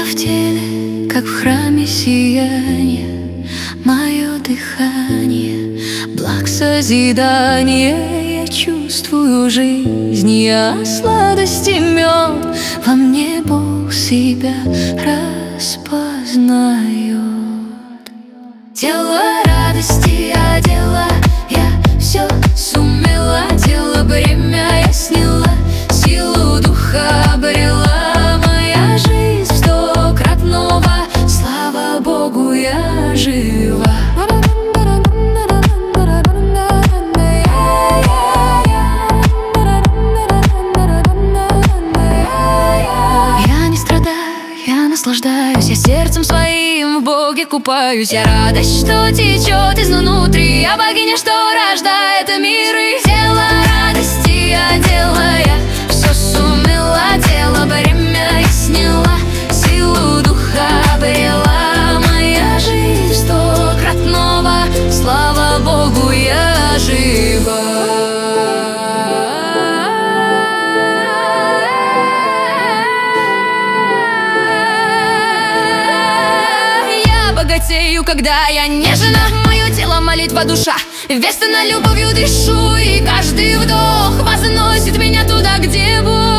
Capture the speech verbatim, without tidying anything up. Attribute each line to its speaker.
Speaker 1: в теле, как в храме сияние, мое дыхание, благ созидание. Я чувствую жизнь, я сладости мед, во мне Бог себя распознает. Дело радости одела, я все сумела, дело бремя я сняла, силу духа обрела, моя жизнь в сто крат нова, слава Богу, я жива. Я не страдаю, я наслаждаюсь, я сердцем своим в Боге купаюсь. Я радость, что течет изнутри, я богиня, что рождает мир. И тело радости одела, я все сумела, дело бремя я сняла, силу духа обрела, моя жизнь в сто крат нова, слава Богу, я жива. Богатею, когда я нежна, мое тело молитва душа, весно любовью дышу, и каждый вдох возносит меня туда, где Бог.